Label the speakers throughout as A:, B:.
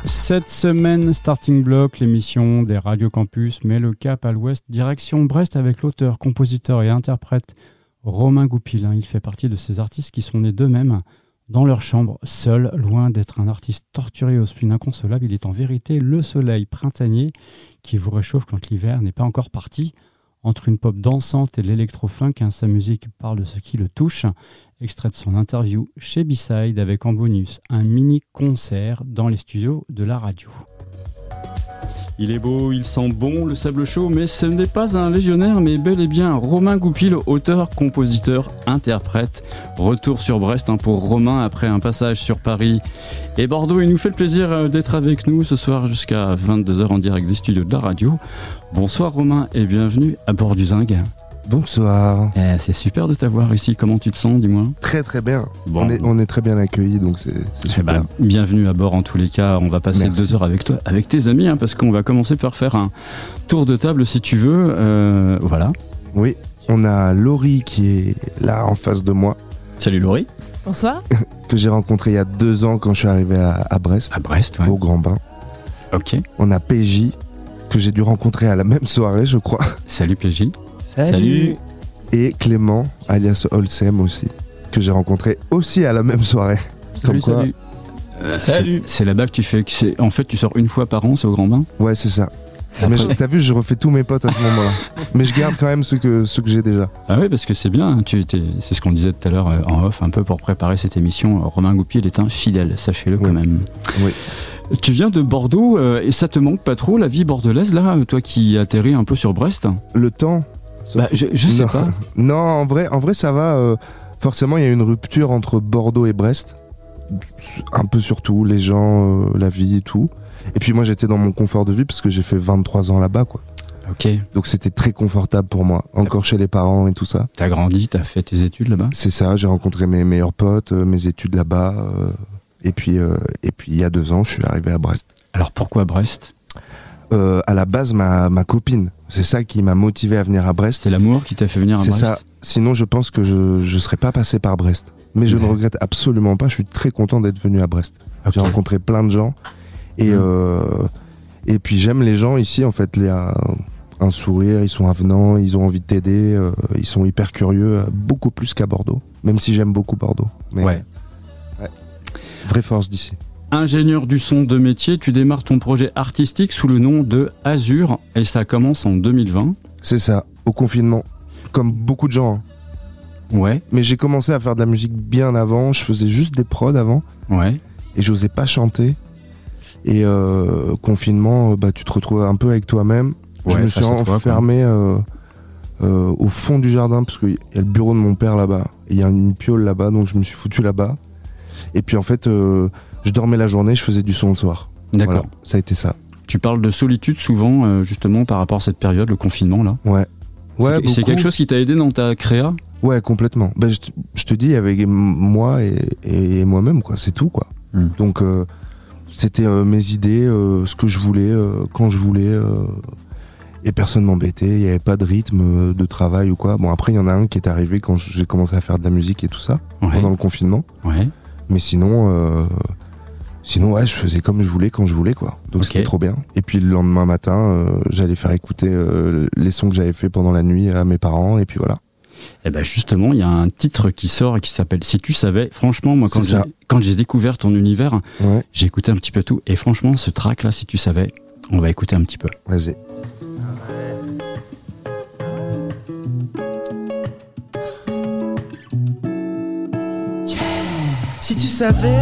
A: Cette semaine, Starting Block, l'émission des Radio Campus, met le cap à l'ouest, direction Brest avec l'auteur, compositeur et interprète Romain Goupil. Il fait partie de ces artistes qui sont nés d'eux-mêmes dans leur chambre, seuls, loin d'être un artiste torturé au spleen inconsolable. Il est en vérité le soleil printanier qui vous réchauffe quand l'hiver n'est pas encore parti. Entre une pop dansante et l'électro-funk, sa musique parle de ce qui le touche. Extrait de son interview chez B-Side avec en bonus un mini-concert dans les studios de la radio. Il est beau, il sent bon, le sable chaud, mais ce n'est pas un légionnaire, mais bel et bien Romain Goupil, auteur, compositeur, interprète. Retour sur Brest pour Romain après un passage sur Paris et Bordeaux. Il nous fait le plaisir d'être avec nous ce soir jusqu'à 22h en direct des studios de la radio. Bonsoir Romain et bienvenue à bord du Zing.
B: Bonsoir.
A: C'est super de t'avoir ici. Comment tu te sens, dis-moi ?
B: Très très bien.
A: Bon.
B: On est très bien accueillis, donc c'est super.
A: Bienvenue à bord en tous les cas. On va passer 2 heures avec toi, avec tes amis, parce qu'on va commencer par faire un tour de table si tu veux. Voilà.
B: Oui, on a Laurie qui est là en face de moi.
A: Salut Laurie.
C: Bonsoir.
B: Que j'ai rencontré il y a 2 ans quand je suis arrivé à Brest.
A: À Brest, ouais.
B: Au Grand Bain.
A: Ok.
B: On a PJ que j'ai dû rencontrer à la même soirée, je crois.
A: Salut PJ.
C: Salut.
B: Et Clément, alias Olsem aussi, que j'ai rencontré aussi à la même soirée.
A: Salut,
B: quoi,
A: salut.
C: Salut.
A: C'est là-bas que tu fais. En fait, tu sors une fois par an, c'est au Grand Bain ?
B: Ouais, c'est ça. Mais t'as vu, je refais tous mes potes à ce moment-là. Mais je garde quand même ceux que j'ai déjà.
A: Ah oui, parce que c'est bien. C'est ce qu'on disait tout à l'heure en off, un peu pour préparer cette émission. Romain Goupil est un fidèle, sachez-le quand même.
B: Oui.
A: Tu viens de Bordeaux et ça te manque pas trop, la vie bordelaise, là, toi qui atterris un peu sur Brest ?
B: Le temps.
A: Je sais pas.
B: Non, en vrai ça va. Forcément, il y a une rupture entre Bordeaux et Brest. Un peu surtout, les gens, la vie et tout. Et puis moi, j'étais dans mon confort de vie parce que j'ai fait 23 ans là-bas, quoi.
A: Ok.
B: Donc c'était très confortable pour moi. Encore chez les parents et tout ça.
A: T'as grandi, t'as fait tes études là-bas ?
B: C'est ça, j'ai rencontré mes meilleurs potes, mes études là-bas. Et puis il y a 2 ans, je suis arrivé à Brest.
A: Alors pourquoi Brest ?
B: À la base, ma copine. C'est ça qui m'a motivé à venir à Brest.
A: C'est l'amour qui t'a fait venir à Brest ?
B: C'est ça. Sinon, je pense que je serais pas passé par Brest. Mais je ne regrette absolument pas. Je suis très content d'être venu à Brest. Okay. J'ai rencontré plein de gens. Et puis, j'aime les gens ici, en fait. Un sourire, ils sont avenants, ils ont envie de t'aider. Ils sont hyper curieux, beaucoup plus qu'à Bordeaux. Même si j'aime beaucoup Bordeaux. Mais,
A: ouais.
B: Vraie force d'ici.
A: Ingénieur du son de métier, tu démarres ton projet artistique sous le nom de Azur et ça commence en 2020.
B: C'est ça, au confinement, comme beaucoup de gens.
A: Ouais.
B: Mais j'ai commencé à faire de la musique bien avant, je faisais juste des prods avant.
A: Ouais.
B: Et j'osais pas chanter. Et confinement, tu te retrouves un peu avec toi-même. Ouais, je me suis enfermé au fond du jardin parce qu'il y a le bureau de mon père là-bas. Il y a une piole là-bas, donc je me suis foutu là-bas. Et puis en fait... je dormais la journée, je faisais du son le soir.
A: D'accord.
B: Voilà, ça a été ça.
A: Tu parles de solitude souvent, justement, par rapport à cette période, le confinement, là.
B: Ouais.
A: C'est quelque chose qui t'a aidé dans ta créa ?
B: Ouais, complètement. Je te dis, avec moi et moi-même, quoi. C'est tout, quoi. Donc, c'était mes idées, ce que je voulais, quand je voulais. Et personne m'embêtait. Il n'y avait pas de rythme de travail ou quoi. Bon, après, il y en a un qui est arrivé quand j'ai commencé à faire de la musique et tout ça, pendant le confinement. Ouais. Mais sinon, ouais, je faisais comme je voulais, quand je voulais, quoi. Donc c'était trop bien. Et puis le lendemain matin, j'allais faire écouter les sons que j'avais fait pendant la nuit à mes parents, et puis voilà.
A: Et ben justement, il y a un titre qui sort et qui s'appelle Si tu savais. Franchement, moi, quand j'ai découvert ton univers, j'ai écouté un petit peu tout. Et franchement, ce track-là, Si tu savais, on va écouter un petit peu.
B: Vas-y.
D: Si tu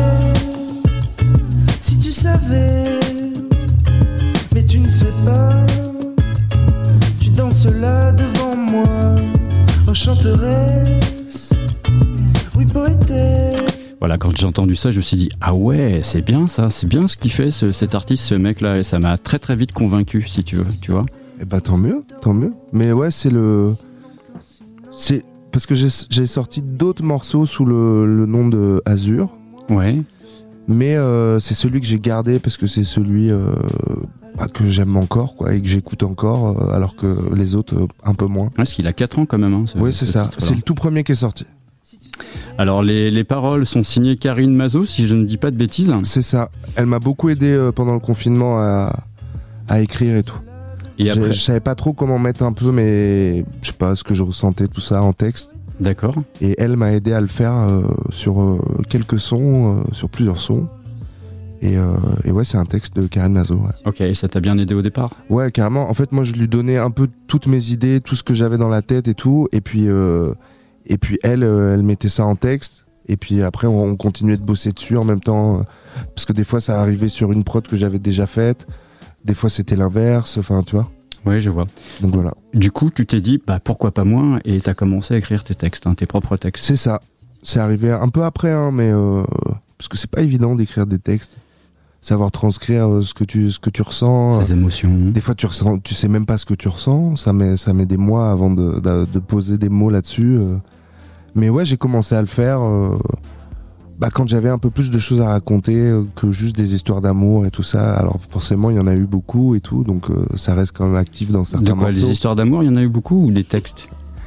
D: savais, mais tu ne sais pas, tu danses là devant moi, enchanteresse, oui poétesse.
A: Voilà, quand j'ai entendu ça, je me suis dit, ah ouais, c'est bien ça, c'est bien ce qu'il fait cet artiste, ce mec-là, et ça m'a très très vite convaincu, si tu veux, tu vois.
B: Eh ben tant mieux. Mais ouais, c'est parce que j'ai sorti d'autres morceaux sous le nom de Azur.
A: Ouais.
B: Mais c'est celui que j'ai gardé parce que c'est celui que j'aime encore, quoi, et que j'écoute encore, alors que les autres un peu moins.
A: Parce qu'il a 4 ans quand même.
B: Oui, c'est ça. C'est le tout premier qui est sorti.
A: Alors, les paroles sont signées Karine Mazot, si je ne dis pas de bêtises.
B: C'est ça. Elle m'a beaucoup aidé pendant le confinement à écrire et tout.
A: Et après...
B: Je savais pas trop comment mettre un peu, mais je sais pas, ce que je ressentais, tout ça en texte.
A: D'accord.
B: Et elle m'a aidé à le faire sur quelques sons, sur plusieurs sons. Et ouais, c'est un texte de Karine Mazot. Ouais.
A: Ok, et ça t'a bien aidé au départ ?
B: Ouais, carrément. En fait, moi, je lui donnais un peu toutes mes idées, tout ce que j'avais dans la tête et tout. Et puis elle mettait ça en texte. Et puis après, on continuait de bosser dessus en même temps. Parce que des fois, ça arrivait sur une prod que j'avais déjà faite. Des fois, c'était l'inverse. Enfin, tu vois.
A: Oui, je vois.
B: Donc voilà.
A: Du coup, tu t'es dit, pourquoi pas moi ? Et t'as commencé à écrire tes textes, tes propres textes.
B: C'est ça. C'est arrivé un peu après, mais parce que c'est pas évident d'écrire des textes. Savoir transcrire ce que tu ressens.
A: Ces émotions.
B: Des fois, tu sais même pas ce que tu ressens. Ça met des mois avant de poser des mots là-dessus. Mais ouais, j'ai commencé à le faire quand j'avais un peu plus de choses à raconter que juste des histoires d'amour et tout ça. Alors forcément, il y en a eu beaucoup et tout, donc ça reste quand même actif dans certains morceaux.
A: Les histoires d'amour, il y en a eu beaucoup ou des textes ?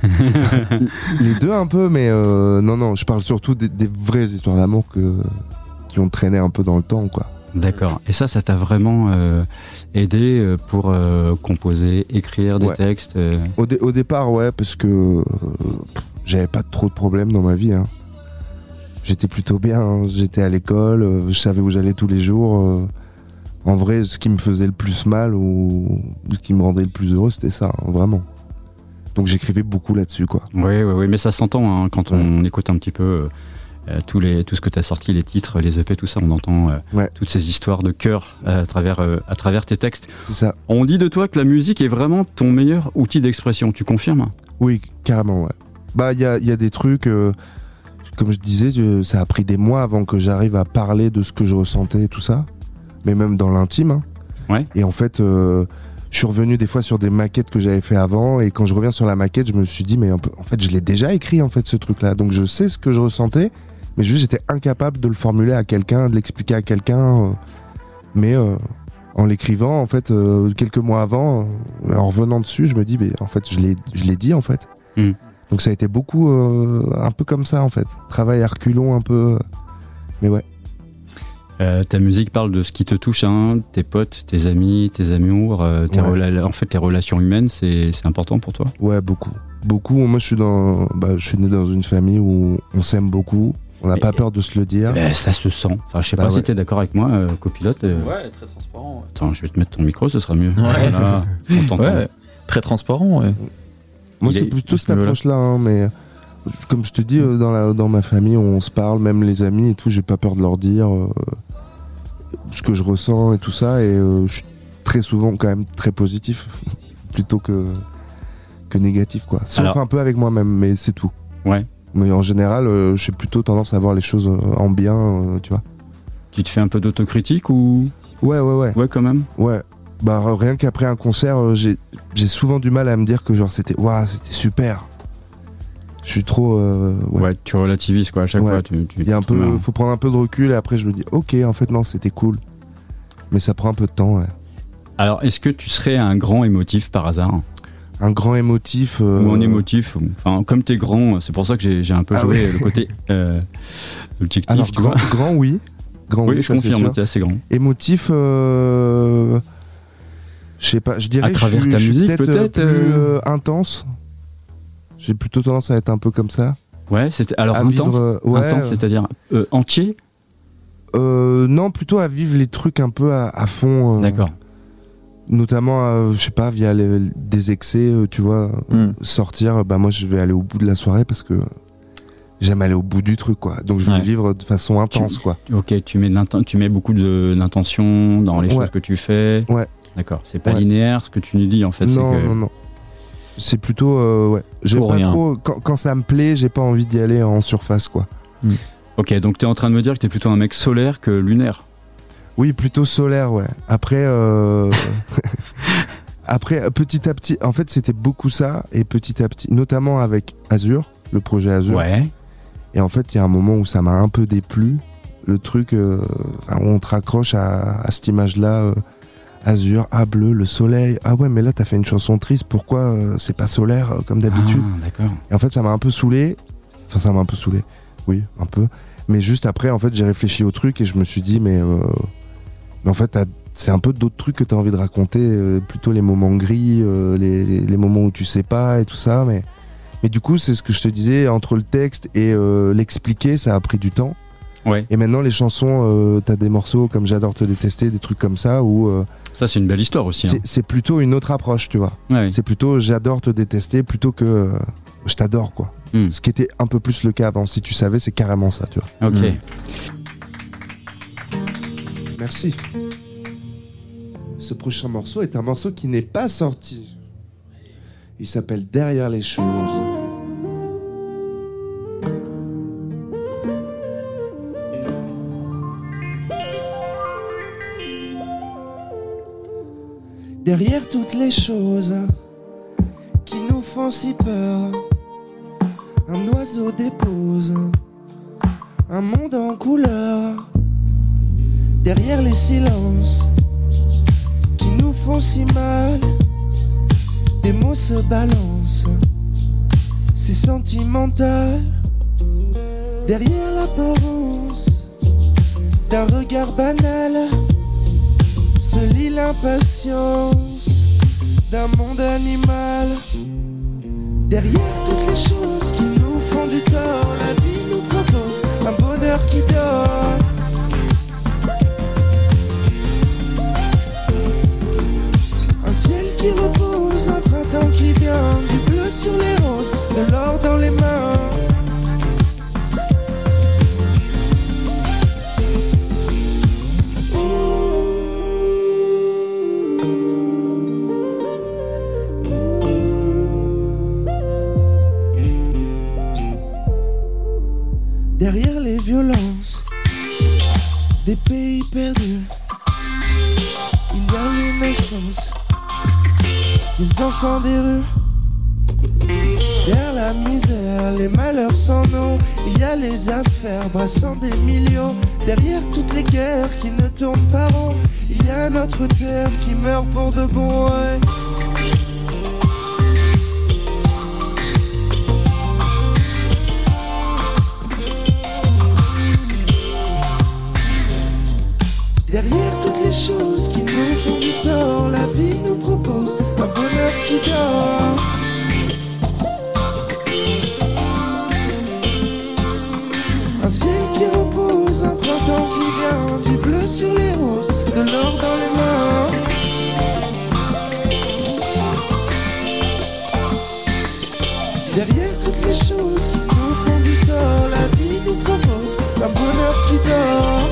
B: Les deux un peu, mais non, je parle surtout des vraies histoires d'amour qui ont traîné un peu dans le temps, quoi.
A: D'accord. Et ça t'a vraiment aidé pour composer, écrire des textes
B: Au départ, ouais, parce que j'avais pas trop de problèmes dans ma vie, hein. J'étais plutôt bien, hein. J'étais à l'école, je savais où j'allais tous les jours. En vrai, ce qui me faisait le plus mal ou ce qui me rendait le plus heureux, c'était ça, hein, vraiment. Donc j'écrivais beaucoup là-dessus, quoi.
A: Oui, mais ça s'entend hein, quand on écoute un petit peu tout ce que tu as sorti, les titres, les EP, tout ça, on entend toutes ces histoires de cœur à travers tes textes.
B: C'est ça.
A: On dit de toi que la musique est vraiment ton meilleur outil d'expression, tu confirmes ?
B: Oui, carrément, ouais. Il y a des trucs, comme je disais, ça a pris des mois avant que j'arrive à parler de ce que je ressentais et tout ça, mais même dans l'intime. Hein.
A: Ouais.
B: Et en fait, je suis revenu des fois sur des maquettes que j'avais fait avant, et quand je reviens sur la maquette, je me suis dit, mais en fait, je l'ai déjà écrit, en fait, ce truc-là. Donc je sais ce que je ressentais, mais juste j'étais incapable de le formuler à quelqu'un, de l'expliquer à quelqu'un. Mais en l'écrivant, en fait, quelques mois avant, en revenant dessus, je me dis, mais en fait, je l'ai dit, en fait. Mm. Donc ça a été beaucoup, un peu comme ça, en fait. Travail à reculons, un peu. Mais ouais.
A: Ta musique parle de ce qui te touche, hein, tes potes, tes amis, tes amours, en fait, tes relations humaines, c'est important pour toi ?
B: Ouais, beaucoup. Moi, je suis né dans une famille où on s'aime beaucoup. On n'a pas peur de se le dire.
A: Ça se sent. Enfin, je sais pas si t'es d'accord avec moi, copilote.
C: Ouais, très transparent. Ouais.
A: Attends, je vais te mettre ton micro, ce sera mieux.
C: Ouais.
A: Voilà, on t'entend.
C: Ouais, très transparent, ouais.
B: Moi, c'est plutôt cette approche-là, hein, mais comme je te dis, dans ma famille, on se parle, même les amis et tout, j'ai pas peur de leur dire ce que je ressens et tout ça, et je suis très souvent quand même très positif, plutôt que négatif, quoi. Sauf un peu avec moi-même, mais c'est tout.
A: Ouais.
B: Mais en général, j'ai plutôt tendance à voir les choses en bien, tu vois.
A: Tu te fais un peu d'autocritique ou...
B: Ouais.
A: Ouais, quand même.
B: Ouais. Rien qu'après un concert, j'ai souvent du mal à me dire que genre c'était super. Je suis trop...
A: Ouais, tu relativises, quoi, à chaque fois.
B: Il y a un peu, faut prendre un peu de recul, et après je me dis, ok, en fait non, c'était cool. Mais ça prend un peu de temps, ouais.
A: Alors, est-ce que tu serais un grand émotif par hasard ?
B: Un grand émotif
A: ou un émotif, enfin comme t'es grand, c'est pour ça que j'ai un peu joué le côté objectif.
B: Alors, grand oui,
A: je confirme, t'es assez grand.
B: Émotif, je sais pas, je dirais
A: à travers
B: que
A: ta
B: je
A: musique
B: suis peut-être plus intense. J'ai plutôt tendance à être un peu comme ça.
A: Ouais, alors intense, intense, c'est-à-dire entier.
B: Non, plutôt à vivre les trucs un peu à fond.
A: D'accord.
B: Notamment, je sais pas, via des excès, tu vois, sortir, moi je vais aller au bout de la soirée parce que j'aime aller au bout du truc, quoi. Donc je vais vivre de façon intense, quoi.
A: Ok, tu mets beaucoup d'intention dans les choses que tu fais.
B: Ouais.
A: D'accord, c'est pas linéaire ce que tu nous dis en fait.
B: Non. C'est plutôt, j'aime pas trop, quand ça me plaît, j'ai pas envie d'y aller en surface, quoi.
A: Ok, donc t'es en train de me dire que t'es plutôt un mec solaire que lunaire.
B: Oui, plutôt solaire, ouais. Après, petit à petit, en fait, c'était beaucoup ça, et petit à petit, notamment avec Azur, le projet Azur.
A: Ouais.
B: Et en fait, il y a un moment où ça m'a un peu déplu, le truc où on te raccroche à cette image-là, Azur, bleu, le soleil. Ah ouais, mais là, t'as fait une chanson triste, pourquoi c'est pas solaire comme d'habitude ?
A: Ah, d'accord.
B: Et en fait, ça m'a un peu saoulé. Enfin, ça m'a un peu saoulé. Oui, un peu. Mais juste après, en fait, j'ai réfléchi au truc et je me suis dit, mais en fait, c'est un peu d'autres trucs que t'as envie de raconter, plutôt les moments gris, les moments où tu sais pas et tout ça. Mais du coup, c'est ce que je te disais, entre le texte et l'expliquer, ça a pris du temps.
A: Ouais.
B: Et maintenant, les chansons, t'as des morceaux comme J'adore te détester, des trucs comme ça où
A: Ça, c'est une belle histoire aussi.
B: c'est plutôt une autre approche, tu vois.
A: Ouais.
B: C'est plutôt J'adore te détester plutôt que je t'adore, quoi. Ce qui était un peu plus le cas avant. Si tu savais, c'est carrément ça, tu vois.
A: Ok.
B: Merci. Ce prochain morceau est un morceau qui n'est pas sorti. Il s'appelle Derrière les choses. Derrière toutes les choses qui nous font si peur, un oiseau dépose un monde en couleur. Derrière les silences qui nous font si mal, des mots se balancent, c'est sentimental. Derrière l'apparence d'un regard banal se lit l'impatience d'un monde animal. Derrière toutes les choses qui nous font du tort, la vie nous propose un bonheur qui dort. Un ciel qui repose, un printemps qui vient, du bleu sur les roses, de l'or dans les mains. Derrière les violences des pays perdus, il y a l'innocence des enfants des rues. Derrière la misère, les malheurs sans nom, il y a les affaires brassant des millions. Derrière toutes les guerres qui ne tournent pas rond, il y a notre terre qui meurt pour de bon. Ouais. Derrière toutes les choses qui nous font du tort, la vie nous propose un bonheur qui dort. Un ciel qui repose, un printemps qui vient, du bleu sur les roses, de l'or dans les mains. Derrière toutes les choses qui nous font du tort, la vie nous propose un bonheur qui dort.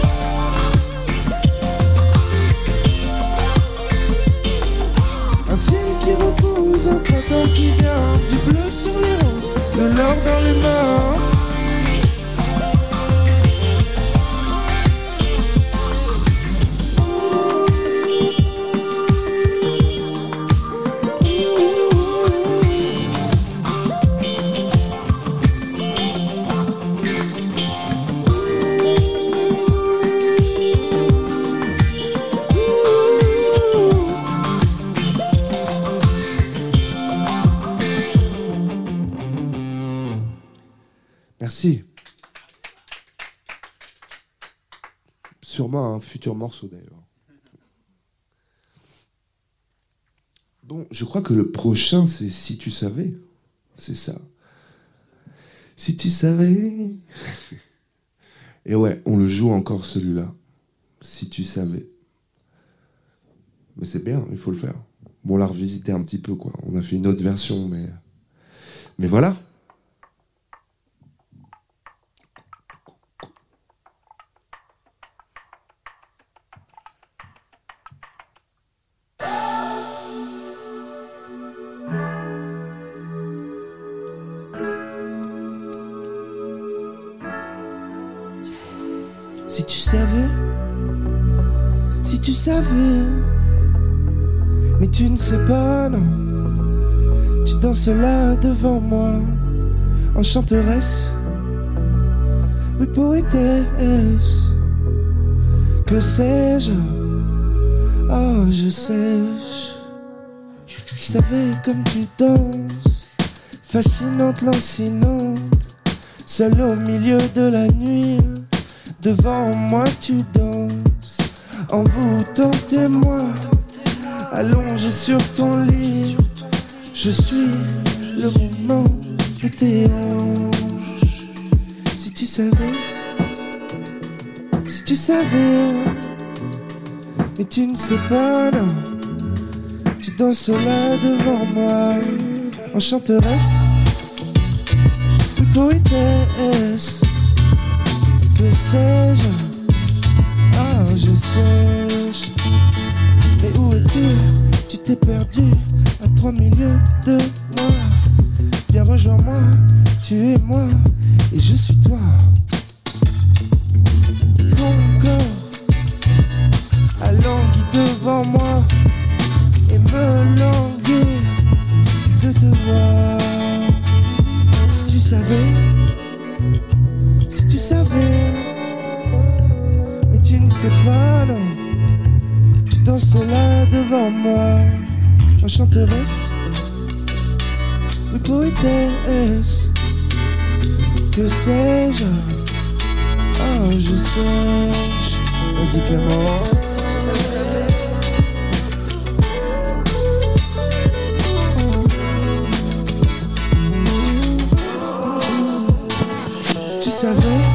B: Un ciel qui repose, un printemps qui vient, du bleu sur les roses, de l'or dans les mains. Merci. Sûrement un futur morceau d'ailleurs. Bon, je crois que le prochain c'est Si tu savais. C'est ça. Si tu savais. Et ouais, on le joue encore celui-là. Si tu savais. Mais c'est bien, il faut le faire. Bon, on l'a revisité un petit peu, quoi. On a fait une autre version, mais voilà. Si tu savais, mais tu ne sais pas, non. Tu danses là devant moi, enchanteresse, oui poétesse. Que sais-je? Oh, je sais. Tu savais comme tu danses, fascinante, lancinante,
D: seul au milieu de la nuit. Devant moi tu danses, envoûtant tes moi, allongé sur ton lit. Je suis le mouvement de tes hanches. Si tu savais, mais tu ne sais pas, non. Tu danses là devant moi, enchanteresse, oui poétesse. Que sais-je? Ah, je sais. Mais où es-tu? Tu t'es perdu à 3 milieux de moi. Viens rejoins-moi, tu es moi et je suis toi. Ton corps a langui devant moi et me languit de te voir. Si tu savais, mais tu ne sais pas, non. Tu danses là devant moi, enchanteresse, oui poétesse. Que sais-je? Ah, je sais. Vas-y Clément. Si tu savais,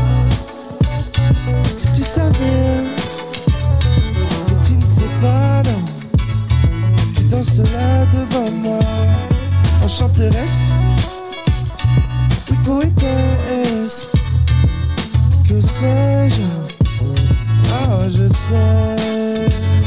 D: mais tu ne sais pas, non. Tu danses là devant moi, enchanteresse, oui poétesse. Que sais-je? Ah, je sais.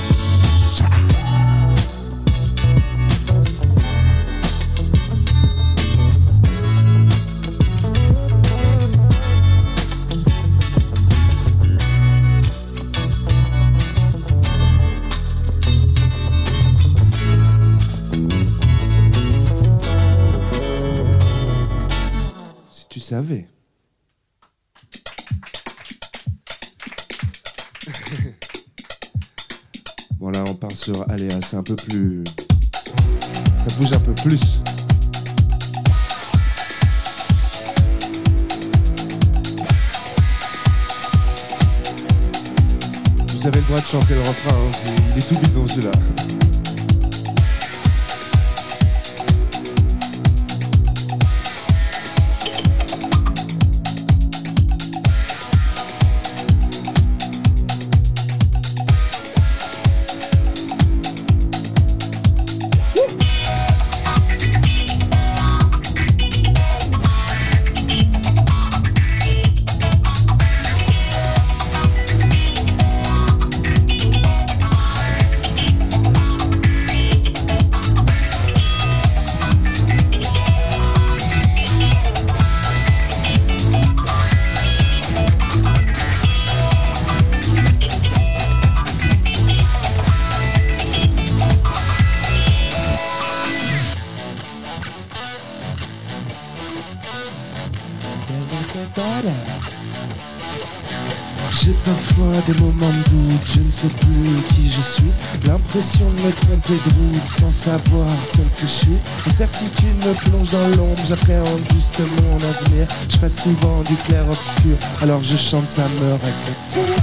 D: Si tu savais. Voilà, on part sur Aléa, c'est un peu plus... Ça bouge un peu plus. Vous avez le droit de chanter le refrain, hein, il est tout bidon celui-là. J'ai parfois des moments de doute, je ne sais plus qui je suis. L'impression de me tromper de route sans savoir celle que je suis. L'incertitude me plonge dans l'ombre, j'appréhende juste mon avenir. Je passe souvent du clair obscur, alors je chante, ça me reste.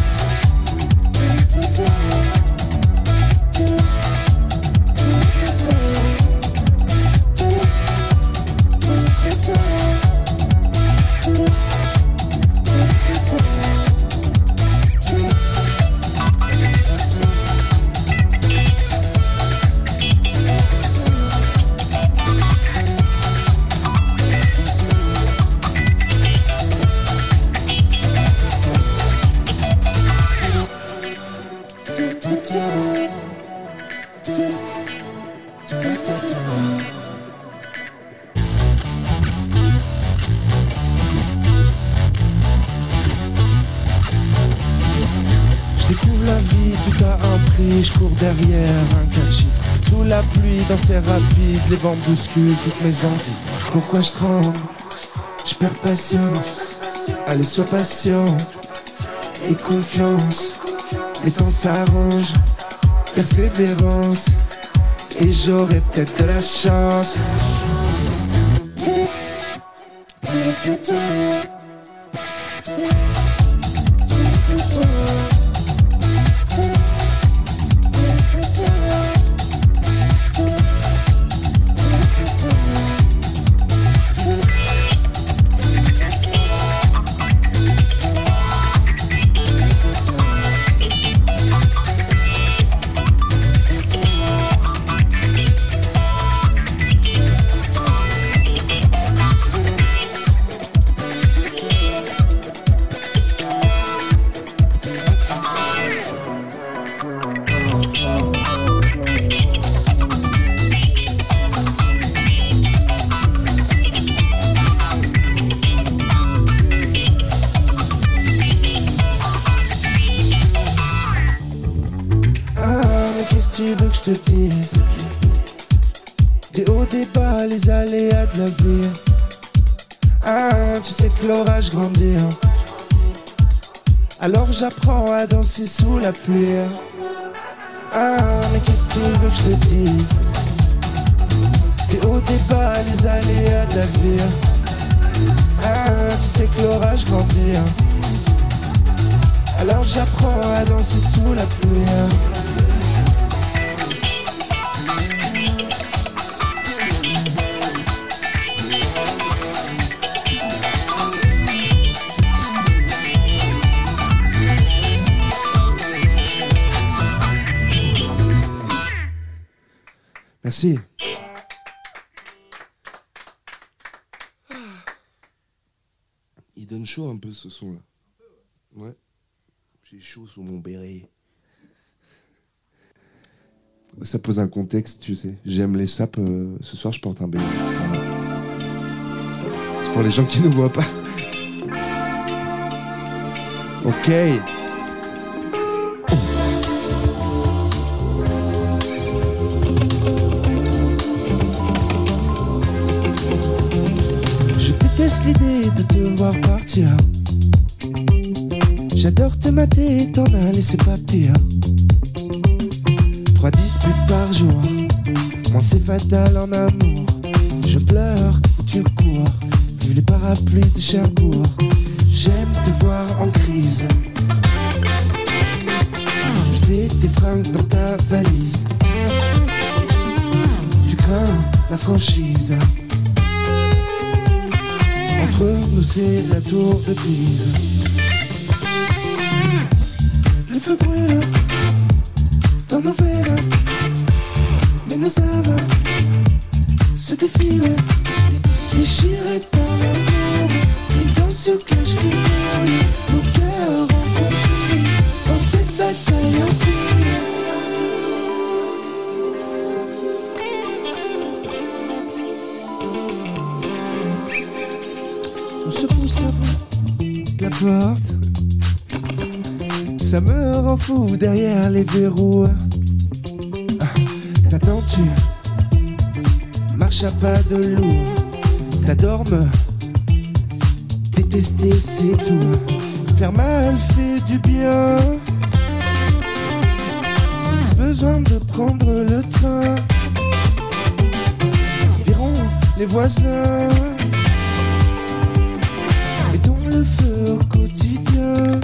D: Je cours derrière un 4 chiffres. Sous la pluie, dans ces rapides, les vents bousculent toutes mes envies. Pourquoi je tremble? Je perds patience. Allez, sois patient et confiance. Les temps s'arrangent, persévérance, et j'aurai peut-être de la chance. tu veux que je te dise? Des hauts, des bas, les aléas de la vie. Ah, tu sais que l'orage grandit. Alors j'apprends à danser sous la pluie. Ah, mais qu'est-ce que tu veux que je te dise? Des hauts, des bas, les aléas de la vie. Ah, tu sais que l'orage grandit. Alors j'apprends à danser sous la pluie. Merci.
B: Il donne chaud un peu ce son là. Ouais. J'ai chaud sous mon béret. Ça pose un contexte, tu sais. J'aime les sapes. Ce soir, je porte un béret. Voilà. C'est pour les gens qui ne voient pas. Ok.
D: Je déteste l'idée de te voir partir. J'adore te mater et t'en aller, c'est pas pire. 3 disputes par jour, moi c'est fatal en amour. Je pleure, tu cours, vu les parapluies de Cherbourg. J'aime te voir en crise, jeter tes fringues dans ta valise. Tu crains la franchise, entre nous c'est la tour de Pise. Le feu brûle dans nos veines, mais nos âmes se défient, déchirés par l'amour. Et dans ce clash qui brûle, nos cœurs en conflit, dans cette bataille infinie. On se pousse à la porte. Ça me rend fou derrière les verrous. T'attends-tu? Marche à pas de loup. T'adores me détester, c'est tout. Faire mal fait du bien. Besoin de prendre le train. Virons les voisins. Mettons le feu au quotidien.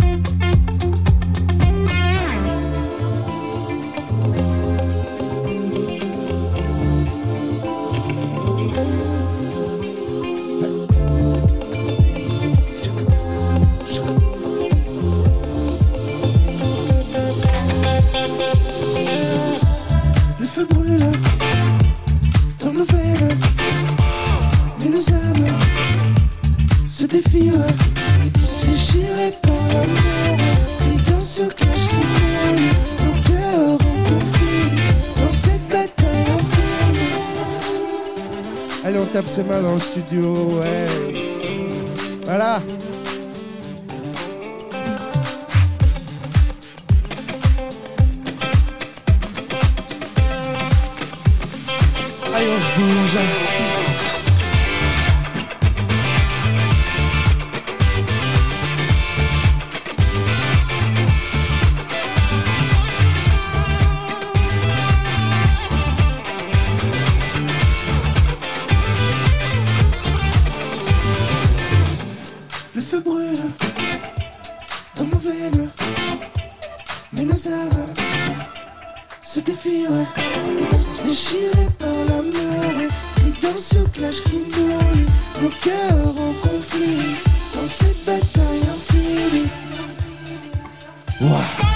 D: Déchirés par l'amour, et dans ce clash qui brûle, nos cœurs en conflit, dans cette bataille infinie. Allez, on tape ses mains dans le studio, ouais. Voilà. Allez, on se bouge. Le feu brûle dans nos veines, mais nos âmes se défient, déchirés par l'amour. Et dans ce clash qui brûle, nos cœurs en conflit, dans cette bataille infinie. Wow.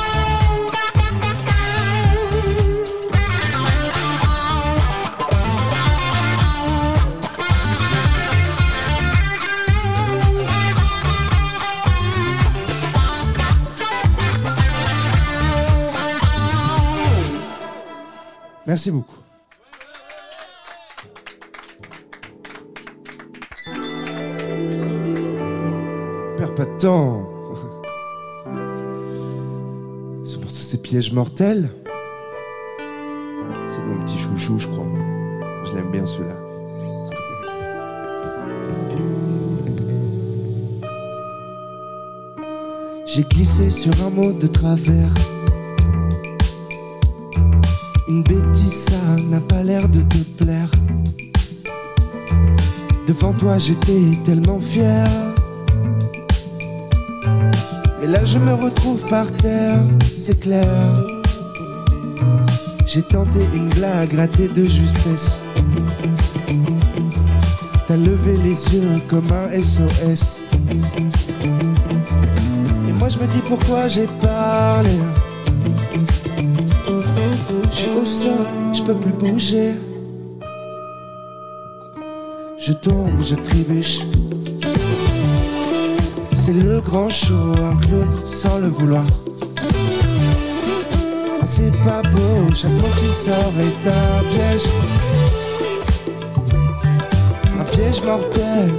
D: Merci beaucoup. On perd pas de temps. C'est pour ça ces pièges mortels. C'est mon petit chouchou, je crois. Je l'aime bien celui-là. J'ai glissé sur un mot de travers. Une bêtise, ça n'a pas l'air de te plaire. Devant toi j'étais tellement fier. Et là je me retrouve par terre, c'est clair. J'ai tenté une blague ratée de justesse. T'as levé les yeux comme un SOS. Et moi je me dis pourquoi j'ai parlé. Je suis au sol, je peux plus bouger. Je tombe, je trébuche. C'est le grand show, un clown sans le vouloir. C'est pas beau, chaque mot qui sort est un piège. Un piège mortel.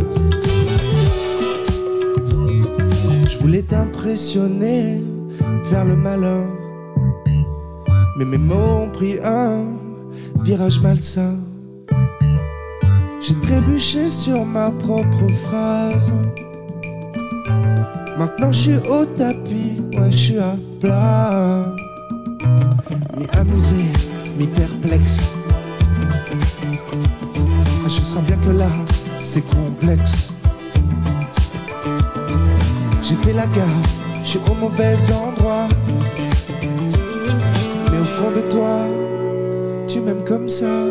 D: Je voulais t'impressionner, faire le malin. Mais mes mots ont pris un virage malsain. J'ai trébuché sur ma propre phrase. Maintenant je suis au tapis, ouais je suis à plat. Mi-amusé, mi-perplexe. Je sens bien que là, c'est complexe. J'ai fait la gaffe, je suis au mauvais endroit. Mais au fond de toi, tu m'aimes comme ça.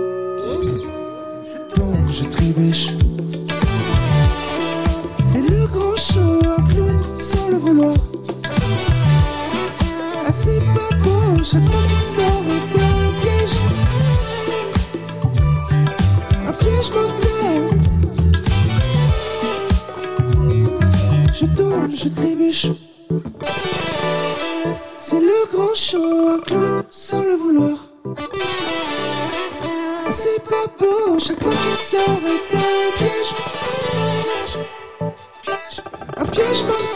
D: Je tombe, je trébuche. C'est le grand show, un clown sans le vouloir. Ah c'est pas beau, chaque mot qui sort est un piège. Un piège mortel. Je tombe, je trébuche. C'est le grand show, un clown sans le vouloir. Ah c'est pas beau, chaque mot qui sort est un piège. Un piège mortel.